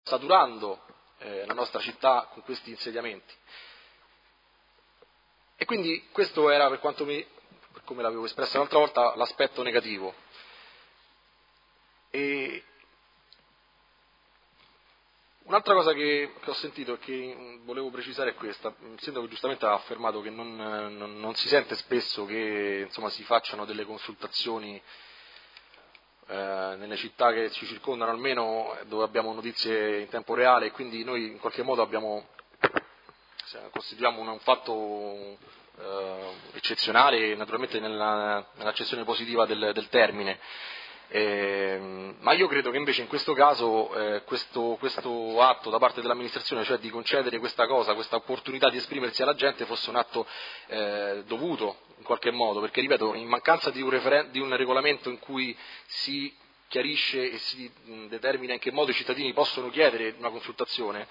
saturando la nostra città con questi insediamenti. E quindi questo era, per come l'avevo espresso l'altra volta, l'aspetto negativo. E un'altra cosa che ho sentito e che volevo precisare è questa. Il sindaco giustamente ha affermato che non si sente spesso che insomma, si facciano delle consultazioni nelle città che ci circondano, almeno dove abbiamo notizie in tempo reale, e quindi noi in qualche modo costituiamo un fatto eccezionale, naturalmente nell'accezione positiva del termine. Ma io credo che invece in questo caso questo atto da parte dell'amministrazione, cioè di concedere questa opportunità di esprimersi alla gente, fosse un atto dovuto in qualche modo, perché ripeto, in mancanza di un regolamento in cui si chiarisce e si determina in che modo i cittadini possono chiedere una consultazione,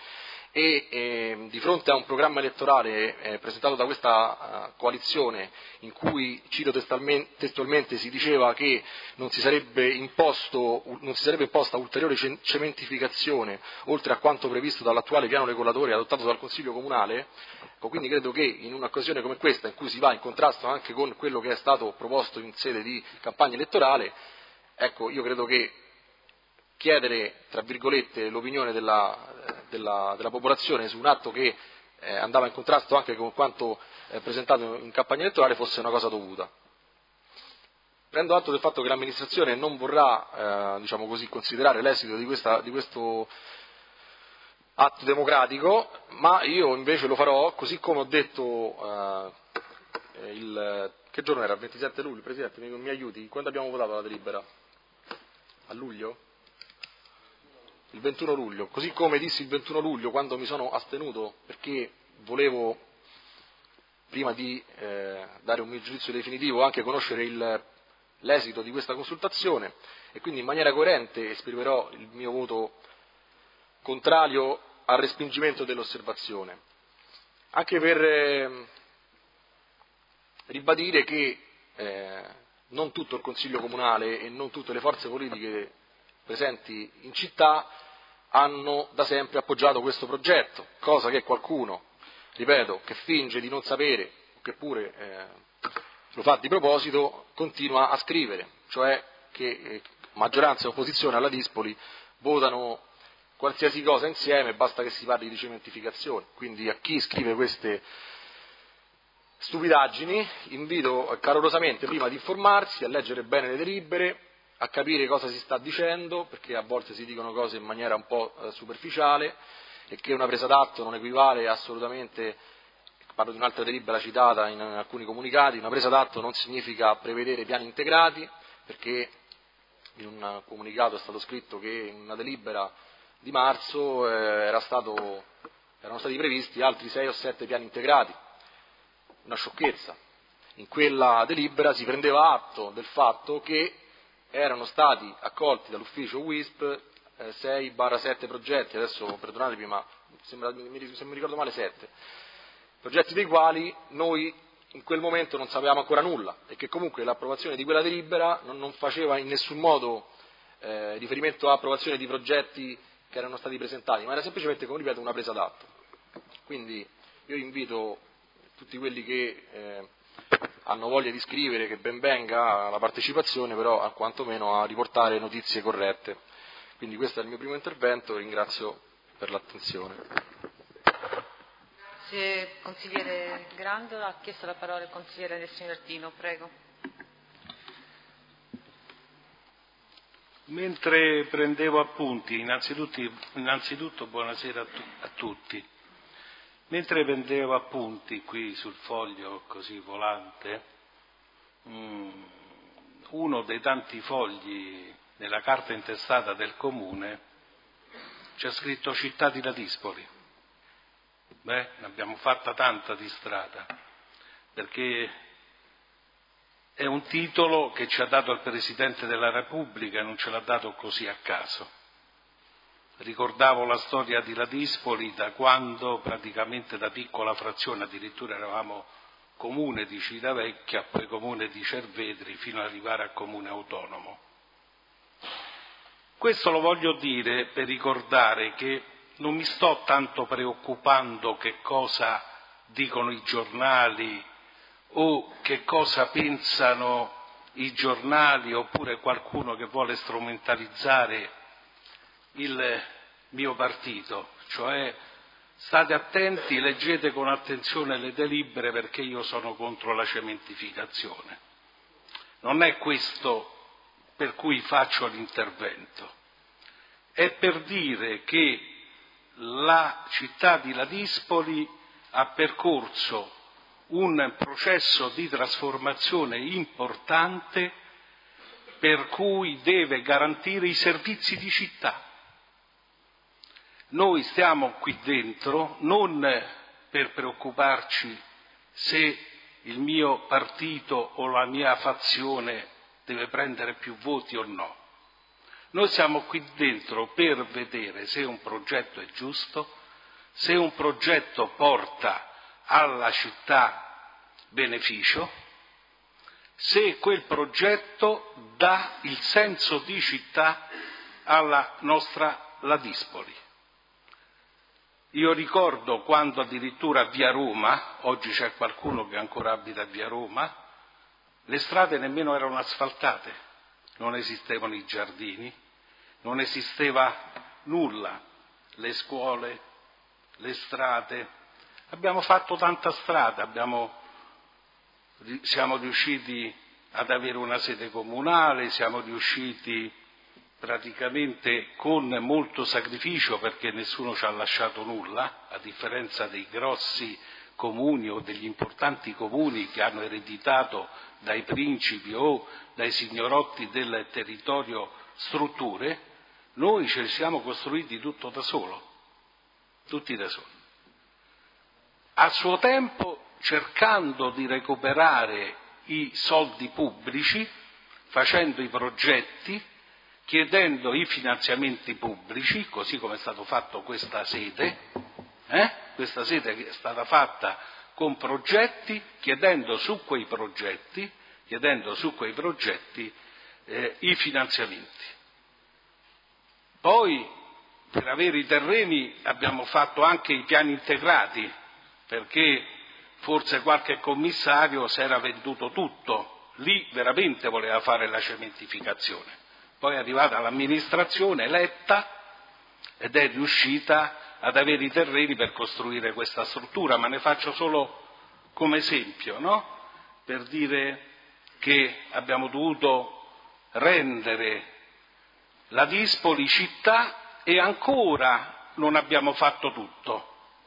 e di fronte a un programma elettorale presentato da questa coalizione in cui, cito testualmente, si diceva che non si sarebbe imposta ulteriore cementificazione oltre a quanto previsto dall'attuale piano regolatore adottato dal Consiglio Comunale, quindi credo che in un'occasione come questa, in cui si va in contrasto anche con quello che è stato proposto in sede di campagna elettorale, ecco, io credo che chiedere, tra virgolette, l'opinione della popolazione su un atto che andava in contrasto anche con quanto presentato in campagna elettorale fosse una cosa dovuta. Prendo atto del fatto che l'amministrazione non vorrà, diciamo così, considerare l'esito di questo atto democratico, ma io invece lo farò, così come ho detto che giorno era? Il 27 luglio, Presidente, mi aiuti? Quando abbiamo votato la delibera? A luglio? Il 21 luglio, così come dissi il 21 luglio quando mi sono astenuto perché volevo, prima di dare un mio giudizio definitivo, anche conoscere l'esito di questa consultazione, e quindi in maniera coerente esprimerò il mio voto contrario al respingimento dell'osservazione, anche per ribadire che non tutto il Consiglio Comunale e non tutte le forze politiche presenti in città hanno da sempre appoggiato questo progetto, cosa che qualcuno, ripeto, che finge di non sapere, o che pure lo fa di proposito, continua a scrivere, cioè che maggioranza e opposizione alla Dispoli votano qualsiasi cosa insieme, basta che si parli di cementificazione. Quindi a chi scrive queste stupidaggini invito calorosamente prima di informarsi, a leggere bene le delibere, a capire cosa si sta dicendo, perché a volte si dicono cose in maniera un po' superficiale, e che una presa d'atto non equivale assolutamente, parlo di un'altra delibera citata in alcuni comunicati, una presa d'atto non significa prevedere piani integrati, perché in un comunicato è stato scritto che in una delibera di marzo erano stati previsti altri 6 o 7 piani integrati, una sciocchezza. In quella delibera si prendeva atto del fatto che erano stati accolti dall'ufficio WISP 6/7 progetti, adesso perdonatemi ma se mi ricordo male 7, progetti dei quali noi in quel momento non sapevamo ancora nulla, e che comunque l'approvazione di quella delibera non faceva in nessun modo riferimento a approvazione di progetti che erano stati presentati, ma era semplicemente, come ripeto, una presa d'atto. Quindi io invito tutti quelli che hanno voglia di scrivere, che ben venga la partecipazione, però quantomeno a riportare notizie corrette. Quindi questo è il mio primo intervento, ringrazio per l'attenzione. Grazie consigliere Grandola. Ha chiesto la parola il consigliere Alessio Martino, prego. Mentre prendevo appunti, innanzitutto buonasera a tutti. Mentre prendevo appunti qui sul foglio così volante, uno dei tanti fogli nella carta intestata del comune c'è scritto Città di Ladispoli. Ne abbiamo fatta tanta di strada, perché è un titolo che ci ha dato il Presidente della Repubblica e non ce l'ha dato così a caso. Ricordavo la storia di Ladispoli da quando praticamente da piccola frazione, addirittura eravamo comune di Civitavecchia, poi comune di Cervetri, fino ad arrivare a comune autonomo. Questo lo voglio dire per ricordare che non mi sto tanto preoccupando che cosa dicono i giornali o che cosa pensano i giornali oppure qualcuno che vuole strumentalizzare il mio partito, cioè state attenti, leggete con attenzione le delibere perché io sono contro la cementificazione. Non è questo per cui faccio l'intervento, è per dire che la città di Ladispoli ha percorso un processo di trasformazione importante per cui deve garantire i servizi di città. Noi stiamo qui dentro non per preoccuparci se il mio partito o la mia fazione deve prendere più voti o no. Noi siamo qui dentro per vedere se un progetto è giusto, se un progetto porta alla città beneficio, se quel progetto dà il senso di città alla nostra Ladispoli. Io ricordo quando addirittura a Via Roma, oggi c'è qualcuno che ancora abita a Via Roma, le strade nemmeno erano asfaltate, non esistevano i giardini, non esisteva nulla, le scuole, le strade. Abbiamo fatto tanta strada, siamo riusciti ad avere una sede comunale, siamo riusciti praticamente con molto sacrificio perché nessuno ci ha lasciato nulla, a differenza dei grossi comuni o degli importanti comuni che hanno ereditato dai principi o dai signorotti del territorio strutture, noi ce li siamo costruiti tutto da solo, tutti da soli. A suo tempo cercando di recuperare i soldi pubblici, facendo i progetti, chiedendo i finanziamenti pubblici, così come è stato fatto questa sede che è stata fatta con progetti, chiedendo su quei progetti i finanziamenti. Poi per avere i terreni abbiamo fatto anche i piani integrati, perché forse qualche commissario si era venduto tutto, lì veramente voleva fare la cementificazione. Poi è arrivata l'amministrazione eletta ed è riuscita ad avere i terreni per costruire questa struttura, ma ne faccio solo come esempio, no? Per dire che abbiamo dovuto rendere Ladispoli città e ancora non abbiamo fatto tutto,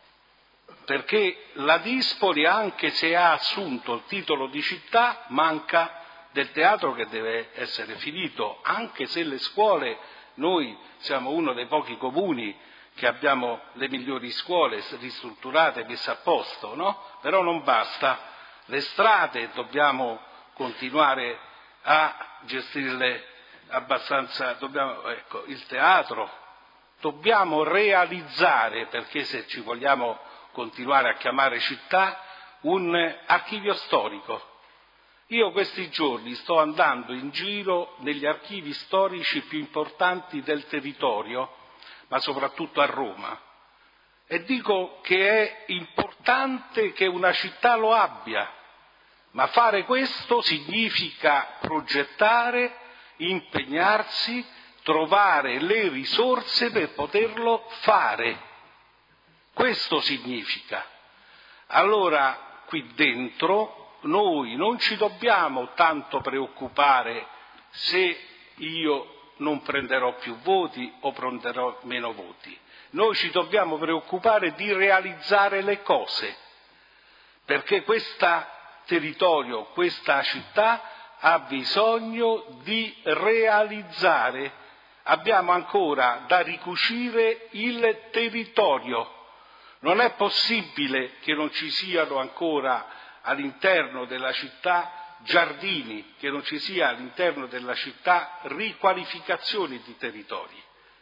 perché Ladispoli, anche se ha assunto il titolo di città, manca del teatro che deve essere finito, anche se le scuole, noi siamo uno dei pochi comuni che abbiamo le migliori scuole ristrutturate, messe a posto, no? Però non basta, le strade dobbiamo continuare a gestirle abbastanza, il teatro, dobbiamo realizzare, perché se ci vogliamo continuare a chiamare città, un archivio storico. Io questi giorni sto andando in giro negli archivi storici più importanti del territorio, ma soprattutto a Roma, e dico che è importante che una città lo abbia, ma fare questo significa progettare, impegnarsi, trovare le risorse per poterlo fare. Questo significa. Allora, qui dentro noi non ci dobbiamo tanto preoccupare se io non prenderò più voti o prenderò meno voti. Noi ci dobbiamo preoccupare di realizzare le cose, perché questo territorio, questa città ha bisogno di realizzare. Abbiamo ancora da ricucire il territorio. Non è possibile che non ci siano ancora all'interno della città giardini, che non ci sia all'interno della città riqualificazioni di territori.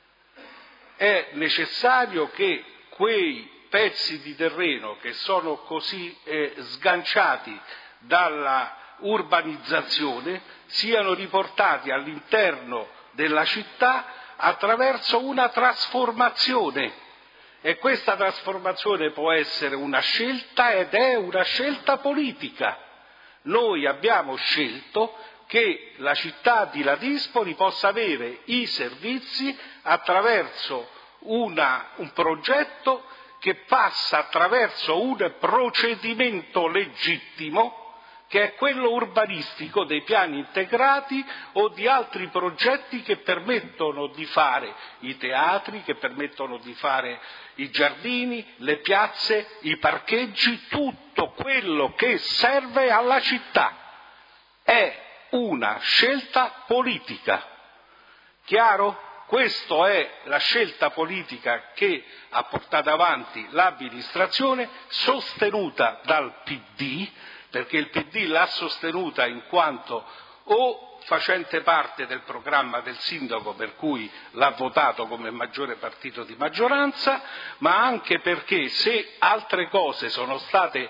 È necessario che quei pezzi di terreno che sono così sganciati dalla urbanizzazione siano riportati all'interno della città attraverso una trasformazione. E questa trasformazione può essere una scelta ed è una scelta politica. Noi abbiamo scelto che la città di Ladispoli possa avere i servizi attraverso un progetto che passa attraverso un procedimento legittimo, che è quello urbanistico dei piani integrati o di altri progetti che permettono di fare i teatri, che permettono di fare i giardini, le piazze, i parcheggi, tutto quello che serve alla città. È una scelta politica. Chiaro? Questa è la scelta politica che ha portato avanti l'amministrazione, sostenuta dal PD, perché il PD l'ha sostenuta in quanto o facente parte del programma del sindaco, per cui l'ha votato come maggiore partito di maggioranza, ma anche perché se altre cose sono state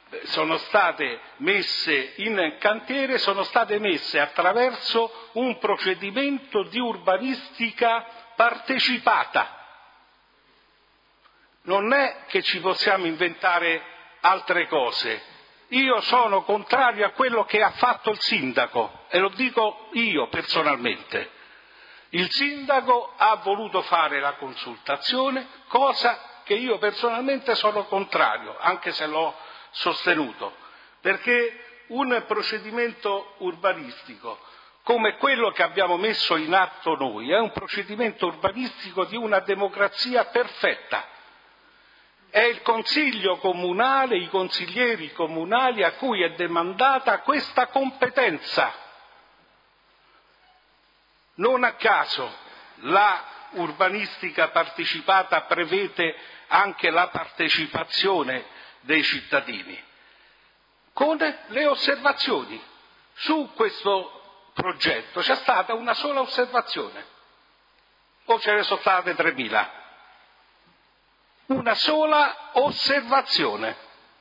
messe in cantiere, sono state messe attraverso un procedimento di urbanistica partecipata. Non è che ci possiamo inventare altre cose. Io sono contrario a quello che ha fatto il sindaco, e lo dico io personalmente. Il sindaco ha voluto fare la consultazione, cosa che io personalmente sono contrario, anche se l'ho sostenuto, perché un procedimento urbanistico come quello che abbiamo messo in atto noi è un procedimento urbanistico di una democrazia perfetta. È il Consiglio comunale, i consiglieri comunali a cui è demandata questa competenza. Non a caso la urbanistica partecipata prevede anche la partecipazione dei cittadini, con le osservazioni. Su questo progetto c'è stata una sola osservazione, o ce ne sono state 3.000? Una sola osservazione.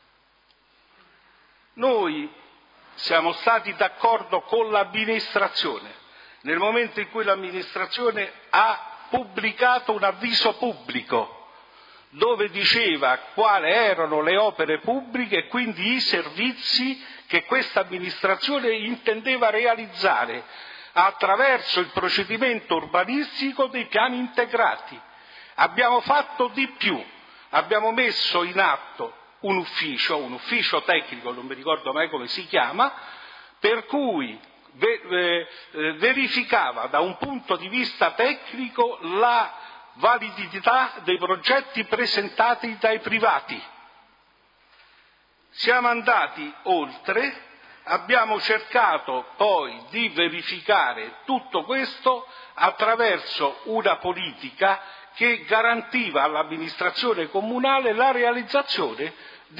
Noi siamo stati d'accordo con l'amministrazione nel momento in cui l'amministrazione ha pubblicato un avviso pubblico dove diceva quali erano le opere pubbliche e quindi i servizi che questa amministrazione intendeva realizzare attraverso il procedimento urbanistico dei piani integrati. Abbiamo fatto di più, abbiamo messo in atto un ufficio tecnico, non mi ricordo mai come si chiama, per cui verificava da un punto di vista tecnico la validità dei progetti presentati dai privati. Siamo andati oltre, abbiamo cercato poi di verificare tutto questo attraverso una politica che garantiva all'amministrazione comunale la realizzazione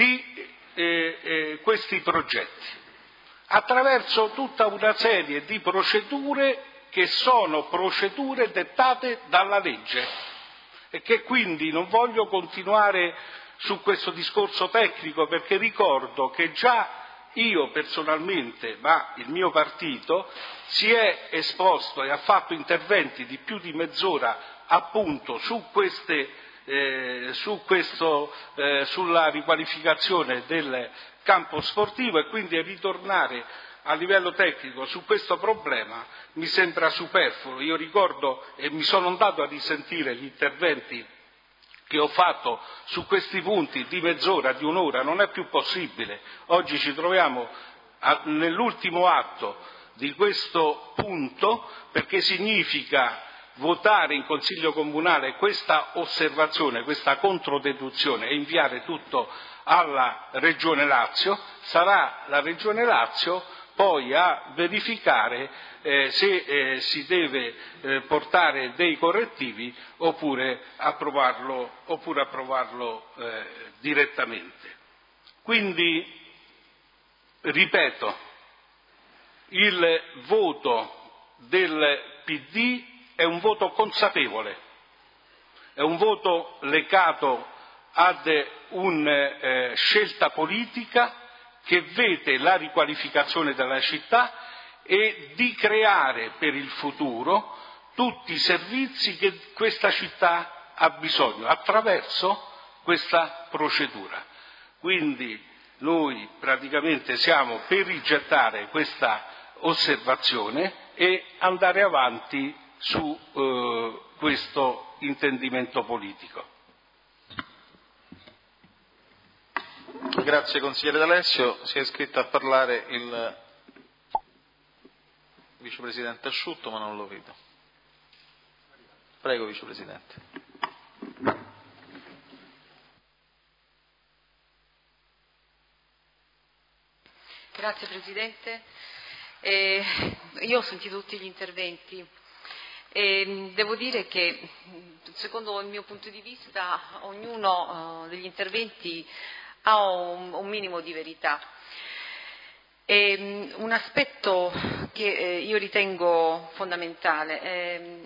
di questi progetti, attraverso tutta una serie di procedure che sono procedure dettate dalla legge e che quindi non voglio continuare su questo discorso tecnico, perché ricordo che già io personalmente, ma il mio partito, si è esposto e ha fatto interventi di più di mezz'ora appunto sulla riqualificazione del campo sportivo, e quindi ritornare a livello tecnico su questo problema mi sembra superfluo. Io ricordo e mi sono andato a risentire gli interventi che ho fatto su questi punti di mezz'ora, di un'ora, non è più possibile. Oggi ci troviamo nell'ultimo atto di questo punto, perché significa votare in Consiglio Comunale questa osservazione, questa controdeduzione e inviare tutto alla Regione Lazio. Sarà la Regione Lazio poi a verificare se si deve portare dei correttivi oppure approvarlo direttamente. Quindi, ripeto, il voto del PD è un voto consapevole, è un voto legato ad una scelta politica che vede la riqualificazione della città e di creare per il futuro tutti i servizi che questa città ha bisogno attraverso questa procedura. Quindi noi praticamente siamo per rigettare questa osservazione e andare avanti su questo intendimento politico. Grazie consigliere D'Alessio. Si è iscritto a parlare il vicepresidente Asciutto, ma non lo vedo. Prego, vicepresidente. Grazie Presidente. Io ho sentito tutti gli interventi e devo dire che, secondo il mio punto di vista, ognuno degli interventi ha un minimo di verità. Un aspetto che io ritengo fondamentale: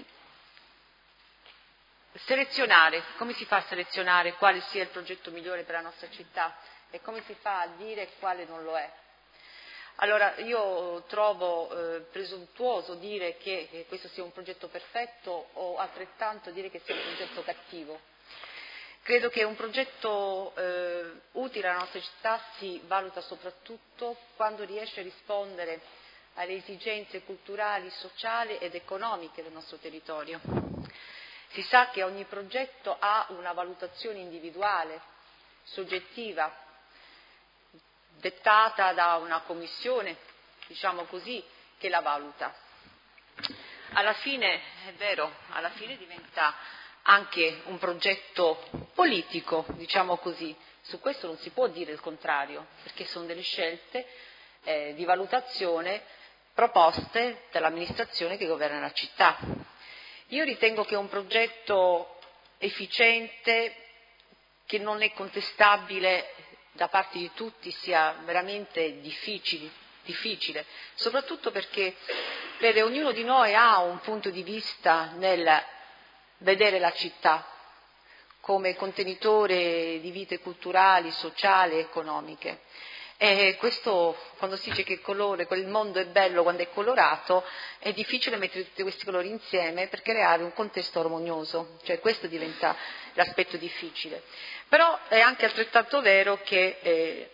selezionare. Come si fa a selezionare quale sia il progetto migliore per la nostra città e come si fa a dire quale non lo è? Allora, io trovo presuntuoso dire che questo sia un progetto perfetto o altrettanto dire che sia un progetto cattivo. Credo che un progetto utile alla nostra città si valuta soprattutto quando riesce a rispondere alle esigenze culturali, sociali ed economiche del nostro territorio. Si sa che ogni progetto ha una valutazione individuale, soggettiva, dettata da una commissione, diciamo così, che la valuta. Alla fine, è vero, alla fine diventa anche un progetto politico, diciamo così. Su questo non si può dire il contrario, perché sono delle scelte di valutazione proposte dall'amministrazione che governa la città. Io ritengo che un progetto efficiente, che non è contestabile da parte di tutti, sia veramente difficile, soprattutto perché ognuno di noi ha un punto di vista nel vedere la città come contenitore di vite culturali, sociali, economiche. E questo, quando si dice che quel mondo è bello quando è colorato, è difficile mettere tutti questi colori insieme per creare un contesto armonioso, cioè questo diventa l'aspetto difficile. Però è anche altrettanto vero che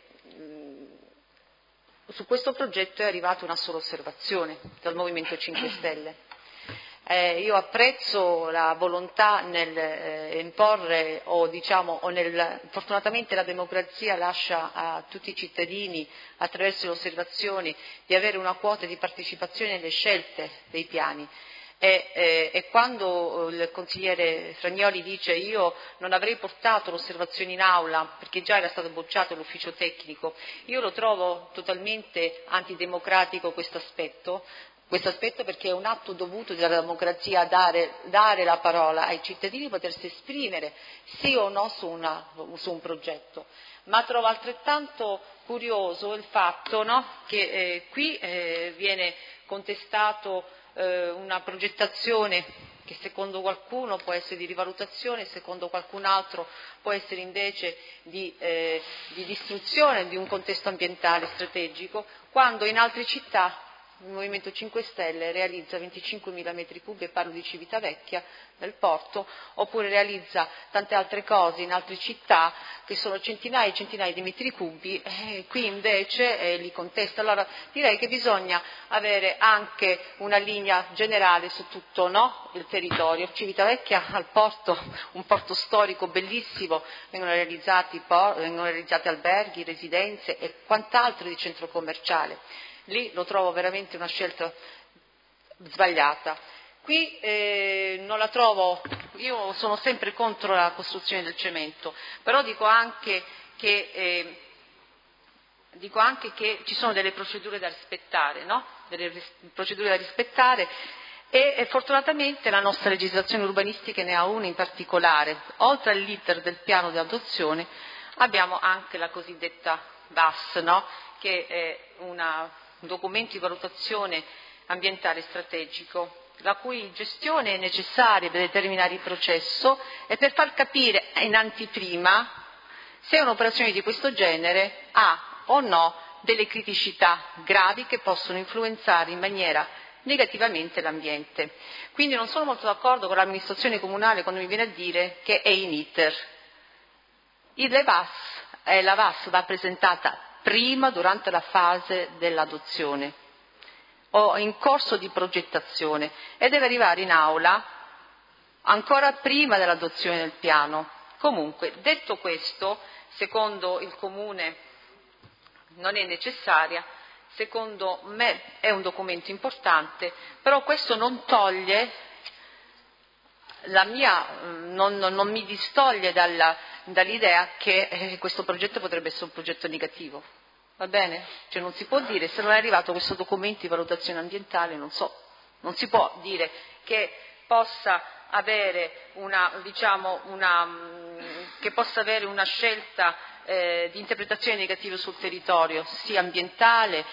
su questo progetto è arrivata una sola osservazione dal Movimento 5 Stelle. Io apprezzo la volontà nel imporre fortunatamente la democrazia lascia a tutti i cittadini, attraverso le osservazioni, di avere una quota di partecipazione nelle scelte dei piani. E quando il consigliere Fragnoli dice io non avrei portato l'osservazione in aula perché già era stato bocciato l'ufficio tecnico, io lo trovo totalmente antidemocratico questo aspetto perché è un atto dovuto della democrazia dare la parola ai cittadini, potersi esprimere sì o no su un progetto. Ma trovo altrettanto curioso il fatto, no, che qui viene contestato una progettazione che secondo qualcuno può essere di rivalutazione, secondo qualcun altro può essere invece di distruzione di un contesto ambientale strategico, quando in altre città il Movimento 5 Stelle realizza 25.000 metri cubi, e parlo di Civitavecchia, nel porto, oppure realizza tante altre cose in altre città che sono centinaia e centinaia di metri cubi, qui invece li contesta. Allora direi che bisogna avere anche una linea generale su tutto, no? Il territorio. Civitavecchia al porto, un porto storico bellissimo, vengono realizzati alberghi, residenze e quant'altro di centro commerciale. Lì lo trovo veramente una scelta sbagliata. Qui non la trovo, io sono sempre contro la costruzione del cemento, però dico anche che ci sono delle procedure da rispettare, no? Delle procedure da rispettare e fortunatamente la nostra legislazione urbanistica ne ha una in particolare. Oltre all'iter del piano di adozione abbiamo anche la cosiddetta VAS, no? Che è un documento di valutazione ambientale strategico, la cui gestione è necessaria per determinare il processo e per far capire in anteprima se un'operazione di questo genere ha o no delle criticità gravi che possono influenzare in maniera negativamente l'ambiente. Quindi non sono molto d'accordo con l'amministrazione comunale quando mi viene a dire che è in iter. La VAS va presentata prima, durante la fase dell'adozione o in corso di progettazione e deve arrivare in aula ancora prima dell'adozione del piano. Comunque, detto questo, secondo il Comune non è necessaria, secondo me è un documento importante, però questo non toglie non mi distoglie dall'idea che questo progetto potrebbe essere un progetto negativo. Va bene? Cioè non si può dire, se non è arrivato questo documento di valutazione ambientale, non si può dire che possa avere una scelta di interpretazione negativa sul territorio, sia ambientale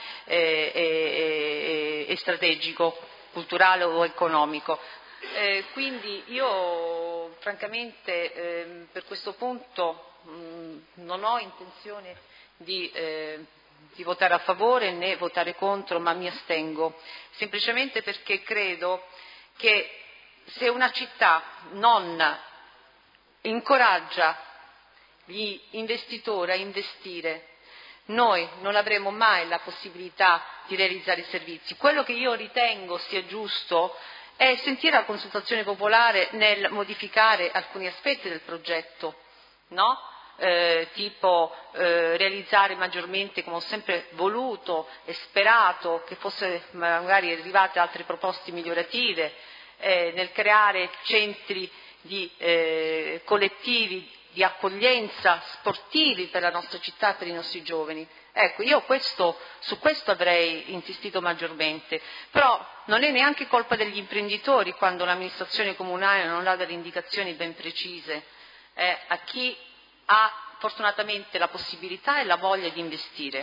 e strategico, culturale o economico. Quindi io francamente per questo punto non ho intenzione di votare a favore né votare contro, ma mi astengo, semplicemente perché credo che se una città non incoraggia gli investitori a investire, noi non avremo mai la possibilità di realizzare i servizi. Quello che io ritengo sia giusto è sentire la consultazione popolare nel modificare alcuni aspetti del progetto, no? Tipo realizzare maggiormente, come ho sempre voluto e sperato che fosse magari arrivate altre proposte migliorative, nel creare centri collettivi di accoglienza sportivi per la nostra città, per i nostri giovani. Ecco, io su questo avrei insistito maggiormente, però non è neanche colpa degli imprenditori quando l'amministrazione comunale non dà delle indicazioni ben precise a chi ha fortunatamente la possibilità e la voglia di investire.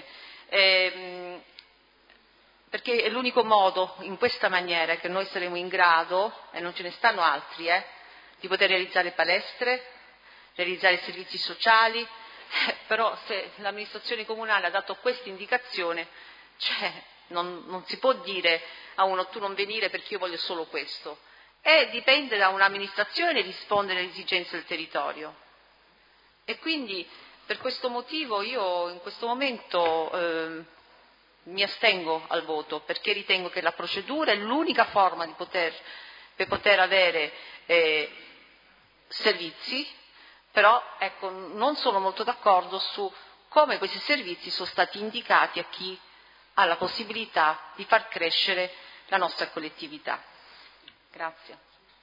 Perché è l'unico modo, in questa maniera, che noi saremo in grado, e non ce ne stanno altri, di poter realizzare palestre, realizzare servizi sociali, però se l'amministrazione comunale ha dato questa indicazione, non si può dire a uno tu non venire perché io voglio solo questo. E dipende da un'amministrazione rispondere alle esigenze del territorio. E quindi per questo motivo io in questo momento mi astengo al voto, perché ritengo che la procedura è l'unica forma per poter avere servizi, però ecco, non sono molto d'accordo su come questi servizi sono stati indicati a chi ha la possibilità di far crescere la nostra collettività. Grazie.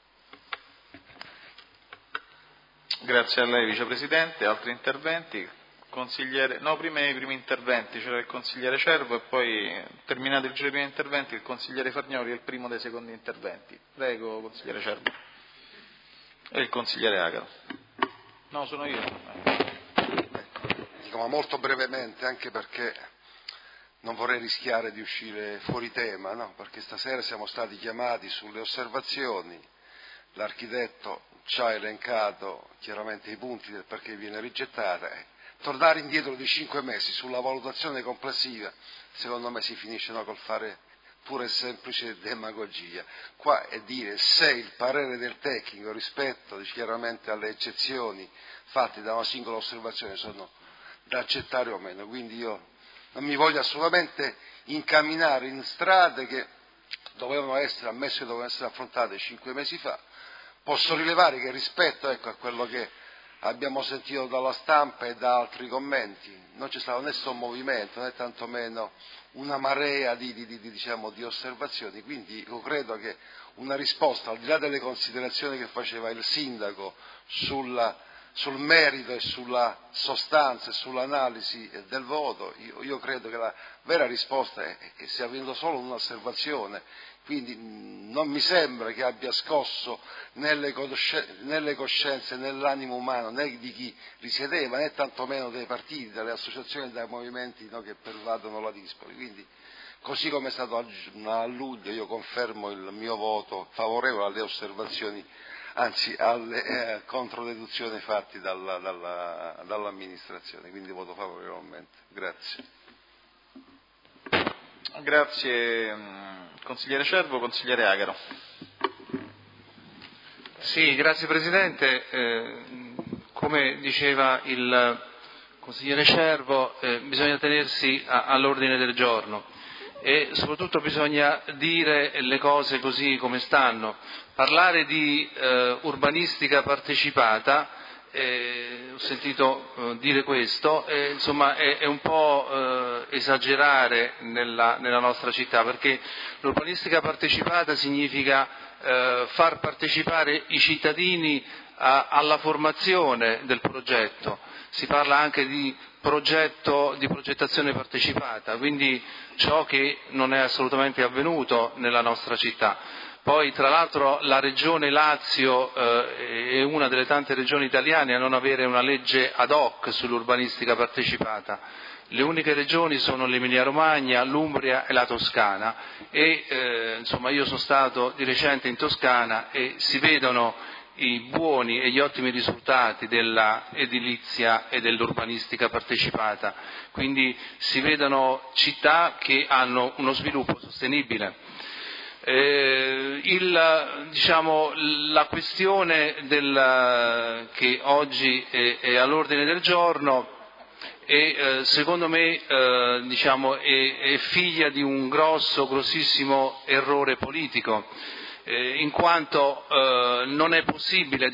Grazie a lei, Vicepresidente. Altri interventi? Consigliere... No, prima i primi interventi c'era il consigliere Cervo e poi, terminato il giro dei primi interventi, il consigliere Fargnoli è il primo dei secondi interventi. Prego, consigliere Cervo. E il consigliere Agaro. No, sono io. Dico, ma molto brevemente, anche perché non vorrei rischiare di uscire fuori tema, no? Perché stasera siamo stati chiamati sulle osservazioni, l'architetto ci ha elencato chiaramente i punti del perché viene rigettata. Tornare indietro di 5 mesi sulla valutazione complessiva, secondo me si finisce col fare pura e semplice demagogia. Qua è dire se il parere del tecnico rispetto chiaramente alle eccezioni fatte da una singola osservazione sono da accettare o meno. Quindi io non mi voglio assolutamente incamminare in strade che dovevano essere ammesse, che dovevano essere affrontate 5 mesi fa. Posso rilevare che rispetto a quello che abbiamo sentito dalla stampa e da altri commenti, non c'è stato nessun movimento, né tantomeno una marea di osservazioni, quindi io credo che una risposta, al di là delle considerazioni che faceva il sindaco sul merito e sulla sostanza e sull'analisi del voto, io credo che la vera risposta è che sia venuta solo un'osservazione. Quindi non mi sembra che abbia scosso nelle coscienze, nell'animo umano, né di chi risiedeva, né tantomeno dei partiti, dalle associazioni e dai movimenti che pervadono la Dispoli. Quindi, così come è stato a luglio, io confermo il mio voto favorevole alle osservazioni, anzi alle controdeduzioni fatte dall'amministrazione, quindi voto favorevolmente. Grazie. Grazie consigliere Cervo. Consigliere Agaro. Sì, grazie Presidente. Come diceva il consigliere Cervo, bisogna tenersi all'ordine del giorno e soprattutto bisogna dire le cose così come stanno. Parlare di urbanistica partecipata, ho sentito dire questo, insomma è un po' esagerare nella nostra città, perché l'urbanistica partecipata significa far partecipare i cittadini alla formazione del progetto. Si parla anche di progettazione partecipata, quindi ciò che non è assolutamente avvenuto nella nostra città. Poi tra l'altro la regione Lazio è una delle tante regioni italiane a non avere una legge ad hoc sull'urbanistica partecipata. Le uniche regioni sono l'Emilia Romagna, l'Umbria e la Toscana e insomma io sono stato di recente in Toscana e si vedono i buoni e gli ottimi risultati della edilizia e dell'urbanistica partecipata, quindi si vedono città che hanno uno sviluppo sostenibile. La questione che oggi è all'ordine del giorno e secondo me è figlia di un grossissimo errore politico, in quanto non è possibile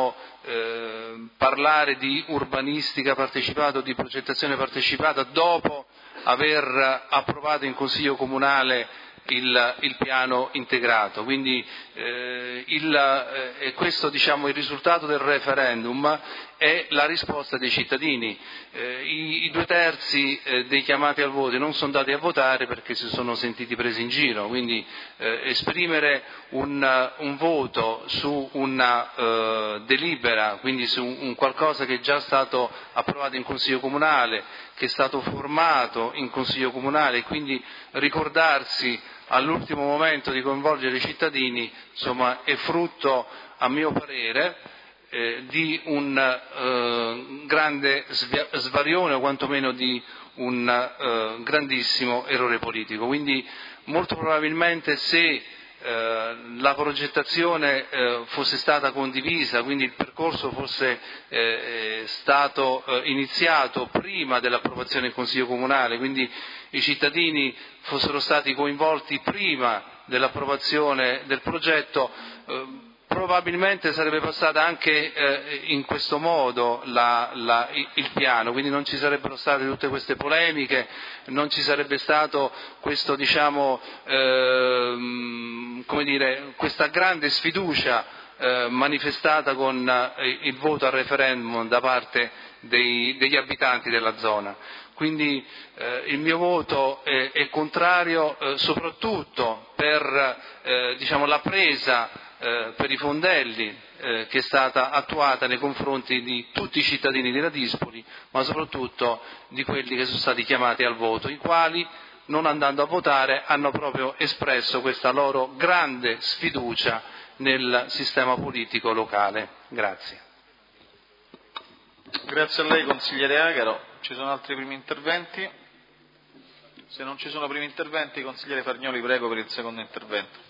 parlare di urbanistica partecipata o di progettazione partecipata dopo aver approvato in Consiglio Comunale il piano integrato, quindi questo il risultato del referendum è la risposta dei cittadini. I 2/3 dei chiamati al voto non sono andati a votare perché si sono sentiti presi in giro, quindi esprimere un voto su una delibera, quindi su un qualcosa che è già stato approvato in Consiglio Comunale, che è stato formato in Consiglio Comunale, e quindi ricordarsi all'ultimo momento di coinvolgere i cittadini, insomma, è frutto, a mio parere, di un grande svarione o quantomeno di un grandissimo errore politico. Quindi molto probabilmente se la progettazione fosse stata condivisa, quindi il percorso fosse stato iniziato prima dell'approvazione in Consiglio Comunale, quindi i cittadini fossero stati coinvolti prima dell'approvazione del progetto, probabilmente sarebbe passata anche in questo modo il piano, quindi non ci sarebbero state tutte queste polemiche, non ci sarebbe stato questo, questa grande sfiducia manifestata con il voto al referendum da parte degli abitanti della zona. Quindi il mio voto è contrario soprattutto per la presa per i fondelli che è stata attuata nei confronti di tutti i cittadini di Ladispoli, ma soprattutto di quelli che sono stati chiamati al voto, i quali, non andando a votare, hanno proprio espresso questa loro grande sfiducia nel sistema politico locale. Grazie. Grazie a lei consigliere Agaro. Ci sono altri primi interventi? Se non ci sono primi interventi, consigliere Fargnoli, prego per il secondo intervento.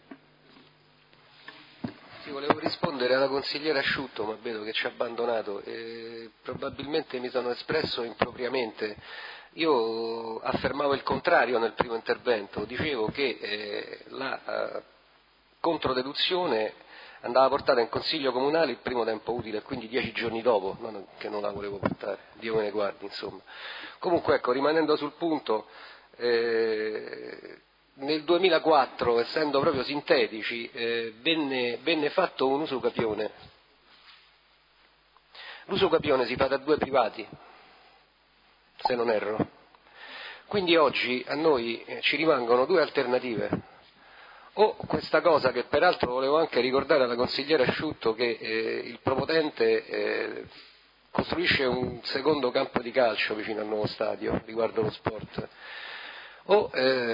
Sì, volevo rispondere alla consigliera Asciutto, ma vedo che ci ha abbandonato e probabilmente mi sono espresso impropriamente. Io affermavo il contrario nel primo intervento, dicevo che la controdeduzione andava portata in Consiglio Comunale il primo tempo utile, quindi 10 giorni dopo, non che non la volevo portare, Dio me ne guardi, insomma. Comunque, ecco, rimanendo sul punto, nel 2004, essendo proprio sintetici, venne fatto un usucapione. L'usucapione si fa da 2 privati, se non erro. Quindi oggi a noi ci rimangono 2 alternative. O questa cosa, che peraltro volevo anche ricordare alla consigliera Asciutto, che il prepotente costruisce un secondo campo di calcio vicino al nuovo stadio riguardo lo sport, o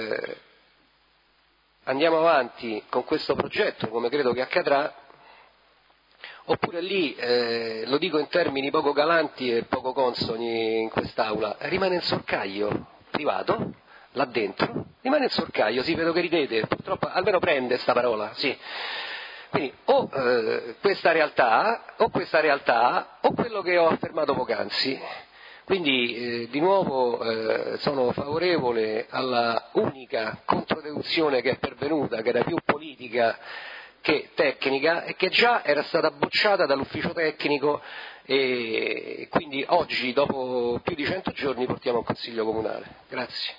andiamo avanti con questo progetto, come credo che accadrà, oppure lì, lo dico in termini poco galanti e poco consoni in quest'Aula, rimane il sorcaglio privato là dentro, rimane il sorcaio, sì, vedo che ridete, purtroppo almeno prende sta parola, sì. Quindi o questa realtà o quello che ho affermato poc'anzi. Quindi di nuovo sono favorevole alla unica controdeduzione che è pervenuta, che era più politica che tecnica e che già era stata bocciata dall'ufficio tecnico, e quindi oggi, dopo più di 100 giorni, portiamo al Consiglio Comunale. Grazie.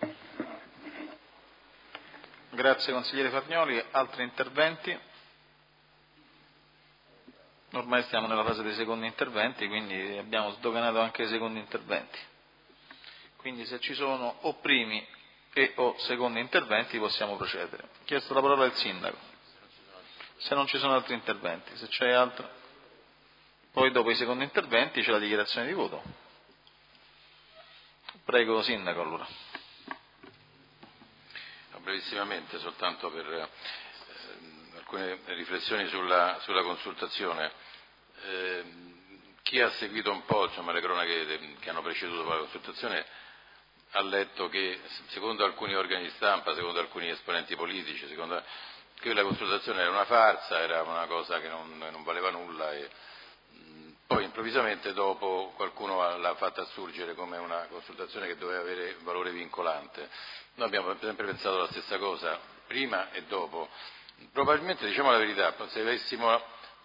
Grazie consigliere Fargnoli. Altri interventi? Ormai stiamo nella fase dei secondi interventi, quindi abbiamo sdoganato anche i secondi interventi. Quindi se ci sono o primi o secondi interventi possiamo procedere. Chiesto la parola al sindaco. Se non ci sono altri interventi, se c'è altro. Poi dopo i secondi interventi c'è la dichiarazione di voto. Prego sindaco allora. Brevissimamente, soltanto per alcune riflessioni sulla consultazione. Chi ha seguito un po' le cronache che hanno preceduto la consultazione ha letto che secondo alcuni organi di stampa, secondo alcuni esponenti politici, che la consultazione era una farsa, era una cosa che non valeva nulla, e poi improvvisamente dopo qualcuno l'ha fatta assurgere come una consultazione che doveva avere valore vincolante. Noi abbiamo sempre pensato la stessa cosa, prima e dopo. Probabilmente, diciamo la verità, se avessimo,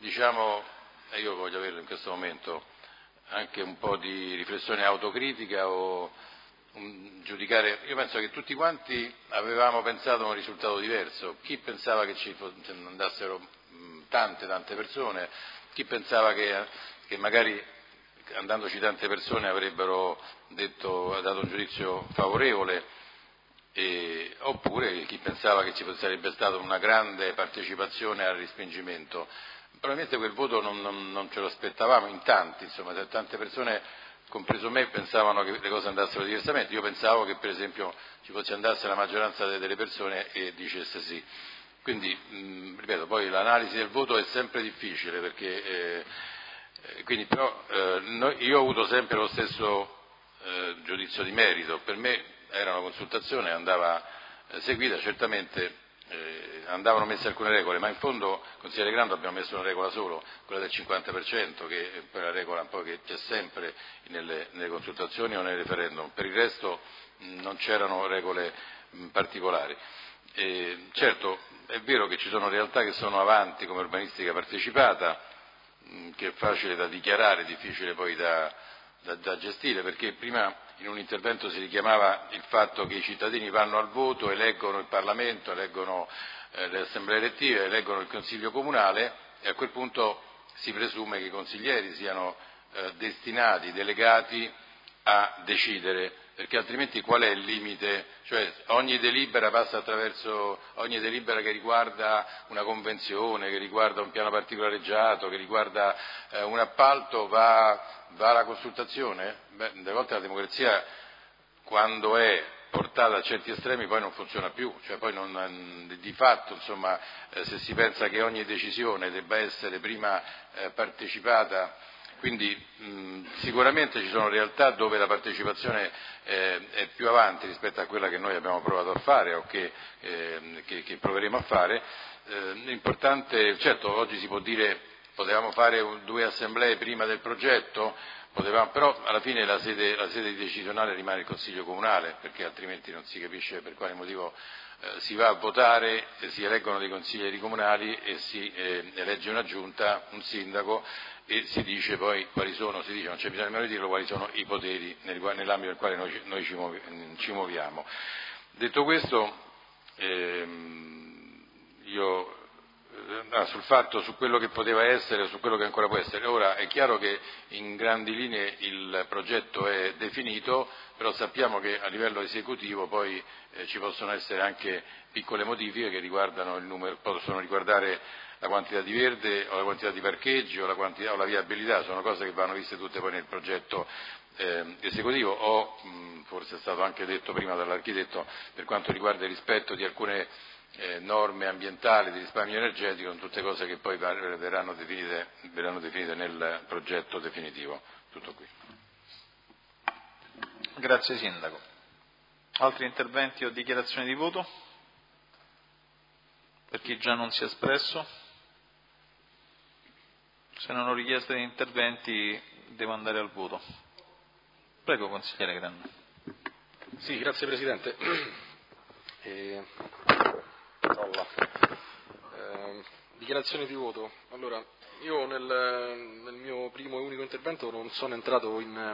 e io voglio averlo in questo momento, anche un po' di riflessione autocritica o giudicare, io penso che tutti quanti avevamo pensato a un risultato diverso. Chi pensava che ci andassero tante persone, chi pensava che magari andandoci tante persone avrebbero dato un giudizio favorevole, oppure chi pensava che ci sarebbe stata una grande partecipazione al respingimento. Probabilmente quel voto non ce lo aspettavamo in tanti, insomma, tante persone, compreso me, pensavano che le cose andassero diversamente. Io pensavo che per esempio ci fosse andasse la maggioranza delle persone e dicesse sì. Quindi, ripeto, poi l'analisi del voto è sempre difficile, perché quindi però io ho avuto sempre lo stesso giudizio di merito. Per me era una consultazione, andava seguita, certamente andavano messe alcune regole, ma in fondo, consigliere Grando, abbiamo messo una regola solo, quella del 50%, che è poi la regola un po' che c'è sempre nelle consultazioni o nei referendum. Per il resto non c'erano regole particolari. Certo, è vero che ci sono realtà che sono avanti come urbanistica partecipata, che è facile da dichiarare, difficile poi da gestire, perché prima in un intervento si richiamava il fatto che i cittadini vanno al voto, eleggono il Parlamento, eleggono le assemblee elettive, eleggono il Consiglio Comunale, e a quel punto si presume che i consiglieri siano destinati, delegati a decidere, perché altrimenti qual è il limite? Cioè ogni delibera passa attraverso, ogni delibera che riguarda una convenzione, che riguarda un piano particolareggiato, che riguarda un appalto va alla consultazione? Delle volte la democrazia, quando è portata a certi estremi, poi non funziona più, cioè poi di fatto, insomma, se si pensa che ogni decisione debba essere prima partecipata. Quindi sicuramente ci sono realtà dove la partecipazione è più avanti rispetto a quella che noi abbiamo provato a fare o che proveremo a fare. L'importante, certo, oggi si può dire potevamo fare 2 assemblee prima del progetto, però alla fine la sede decisionale rimane il Consiglio Comunale, perché altrimenti non si capisce per quale motivo si va a votare, si eleggono dei consiglieri comunali e si elegge una giunta, un sindaco, e si dice poi quali sono, non c'è bisogno nemmeno di dirlo, quali sono i poteri nell'ambito nel quale noi ci muoviamo. Detto questo, io sul fatto, su quello che poteva essere, su quello che ancora può essere, ora è chiaro che in grandi linee il progetto è definito, però sappiamo che a livello esecutivo poi ci possono essere anche piccole modifiche che riguardano il numero, possono riguardare la quantità di verde o la quantità di parcheggi o la viabilità, sono cose che vanno viste tutte poi nel progetto esecutivo, o forse è stato anche detto prima dall'architetto, per quanto riguarda il rispetto di alcune norme ambientali, di risparmio energetico, sono tutte cose che poi verranno definite nel progetto definitivo. Tutto qui. Grazie sindaco. Altri interventi o dichiarazioni di voto? Per chi già non si è espresso? Se non ho richieste di interventi devo andare al voto. Prego, consigliere Grando. Sì, grazie Presidente. Dichiarazione di voto. Allora, io nel mio primo e unico intervento non sono entrato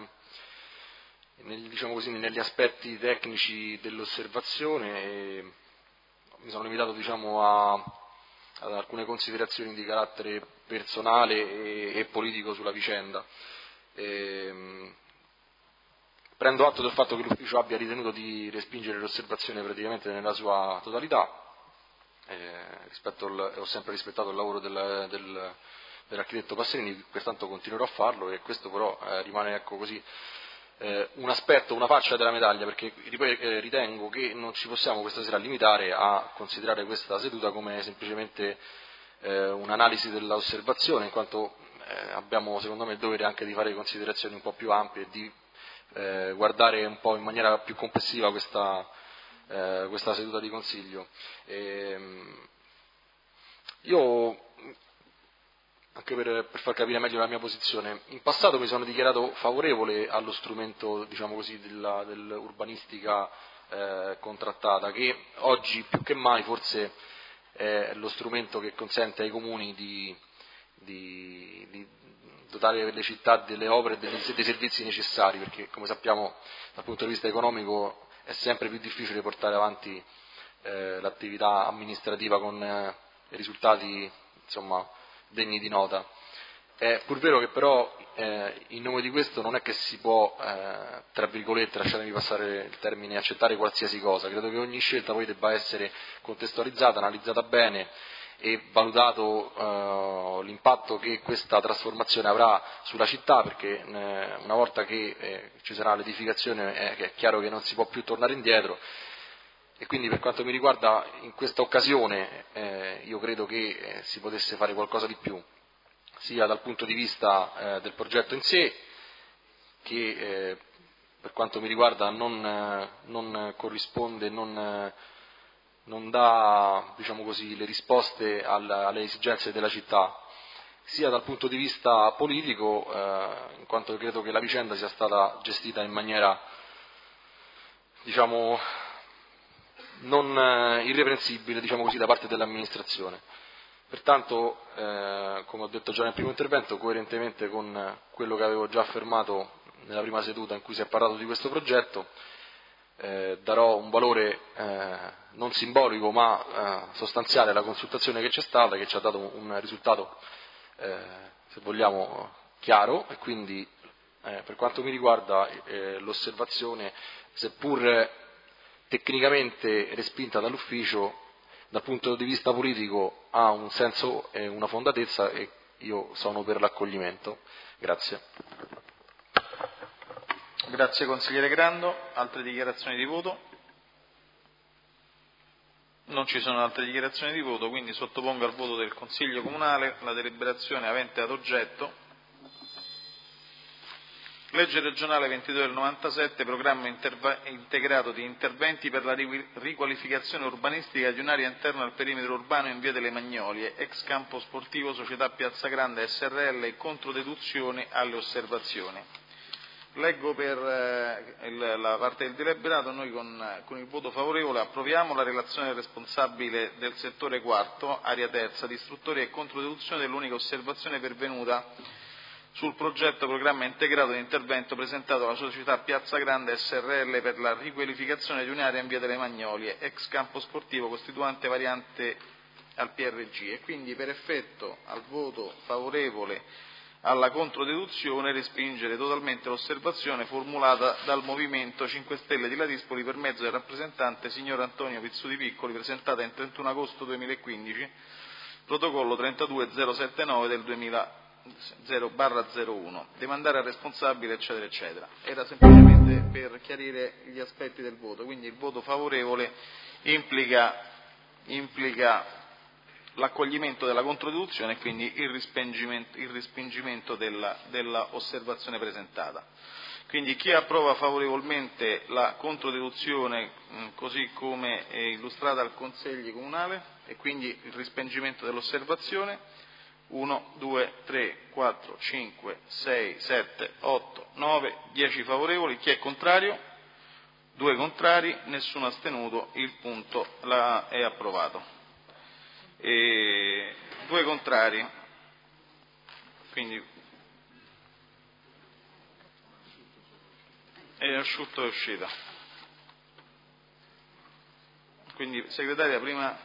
negli aspetti tecnici dell'osservazione e mi sono limitato ad alcune considerazioni di carattere personale e politico sulla vicenda. Prendo atto del fatto che l'ufficio abbia ritenuto di respingere l'osservazione praticamente nella sua totalità, ho sempre rispettato il lavoro dell'architetto Passerini, pertanto continuerò a farlo e questo però rimane un aspetto, una faccia della medaglia, perché ritengo che non ci possiamo questa sera limitare a considerare questa seduta come semplicemente un'analisi dell'osservazione, in quanto abbiamo secondo me il dovere anche di fare considerazioni un po' più ampie e di guardare un po' in maniera più complessiva questa seduta di consiglio. Io, anche per far capire meglio la mia posizione, in passato mi sono dichiarato favorevole allo strumento, dell'urbanistica contrattata, che oggi più che mai forse è lo strumento che consente ai comuni di dotare le città delle opere e dei servizi necessari, perché come sappiamo dal punto di vista economico è sempre più difficile portare avanti l'attività amministrativa con risultati degni di nota. È pur vero che però in nome di questo non è che si può, tra virgolette, lasciatemi passare il termine, accettare qualsiasi cosa. Credo che ogni scelta poi debba essere contestualizzata, analizzata bene e valutato l'impatto che questa trasformazione avrà sulla città, perché una volta che ci sarà l'edificazione è chiaro che non si può più tornare indietro. E quindi per quanto mi riguarda in questa occasione io credo che si potesse fare qualcosa di più, sia dal punto di vista del progetto in sé, che per quanto mi riguarda non corrisponde, non dà le risposte alle esigenze della città, sia dal punto di vista politico, in quanto credo che la vicenda sia stata gestita in maniera non irreprensibile da parte dell'amministrazione. Pertanto, come ho detto già nel primo intervento, coerentemente con quello che avevo già affermato nella prima seduta in cui si è parlato di questo progetto, darò un valore non simbolico ma sostanziale alla consultazione che c'è stata, che ci ha dato un risultato, se vogliamo, chiaro, e quindi per quanto mi riguarda l'osservazione, seppur tecnicamente respinta dall'ufficio, dal punto di vista politico ha un senso e una fondatezza e io sono per l'accoglimento. Grazie. Grazie consigliere Grando. Altre dichiarazioni di voto? Non ci sono altre dichiarazioni di voto, quindi sottopongo al voto del Consiglio Comunale la deliberazione avente ad oggetto Legge regionale 22 del 97, programma integrato di interventi per la riqualificazione urbanistica di un'area interna al perimetro urbano in via delle Magnolie, ex campo sportivo Società Piazza Grande SRL e controdeduzione alle osservazioni. Leggo per la parte del deliberato. Noi con il voto favorevole approviamo la relazione del responsabile del settore quarto, area terza, di istruttoria e controdeduzione dell'unica osservazione pervenuta sul progetto programma integrato di intervento presentato dalla società Piazza Grande SRL per la riqualificazione di un'area in via delle Magnolie, ex campo sportivo costituente variante al PRG, e quindi per effetto al voto favorevole alla controdeduzione respingere totalmente l'osservazione formulata dal Movimento 5 Stelle di Ladispoli per mezzo del rappresentante signor Antonio Pizzuti Piccoli, presentata in 31 agosto 2015, protocollo 32079 del 0/01, demandare al responsabile eccetera eccetera. Era semplicemente per chiarire gli aspetti del voto, quindi il voto favorevole implica l'accoglimento della controdeduzione e quindi il respingimento della osservazione presentata. Quindi chi approva favorevolmente la controdeduzione così come è illustrata al Consiglio Comunale e quindi il respingimento dell'osservazione? 1, 2, 3, 4, 5, 6, 7, 8, 9, 10 favorevoli. Chi è contrario? 2 contrari, nessuno astenuto, il punto è approvato. 2 contrari, quindi è asciutto è uscita. Quindi segretaria, prima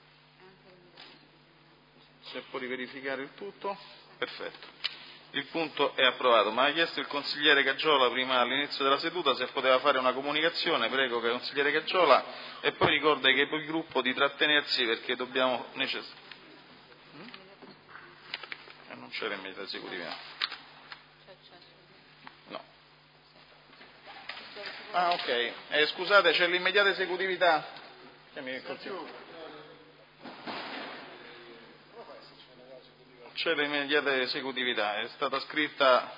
se può riverificare il tutto, perfetto. Il punto è approvato, ma ha chiesto il consigliere Caggiola prima all'inizio della seduta se poteva fare una comunicazione, prego che il consigliere Caggiola, e poi ricorda ai capigruppo di trattenersi perché dobbiamo non c'è l'immediata esecutività. No. Ah, ok. Scusate, c'è l'immediata esecutività. C'è l'immediata esecutività, è stata scritta,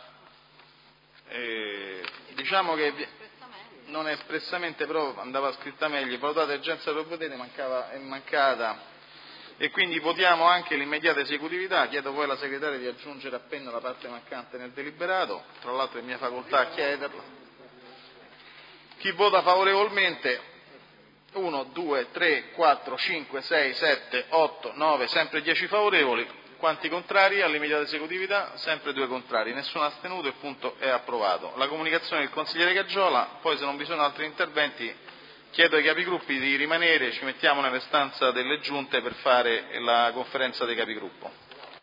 diciamo che non espressamente, però andava scritta meglio, valutata urgenza per potere, è mancata, e quindi votiamo anche l'immediata esecutività. Chiedo poi alla segretaria di aggiungere appena la parte mancante nel deliberato, tra l'altro è mia facoltà chiederla. Chi vota favorevolmente? 1, 2, 3, 4, 5, 6, 7, 8, 9, sempre 10 favorevoli. Quanti contrari all'immediata esecutività? Sempre 2 contrari, nessuno astenuto, il punto è approvato. La comunicazione del consigliere Caggiola, poi se non vi sono altri interventi chiedo ai capigruppi di rimanere, ci mettiamo nelle stanze delle giunte per fare la conferenza dei capigruppo.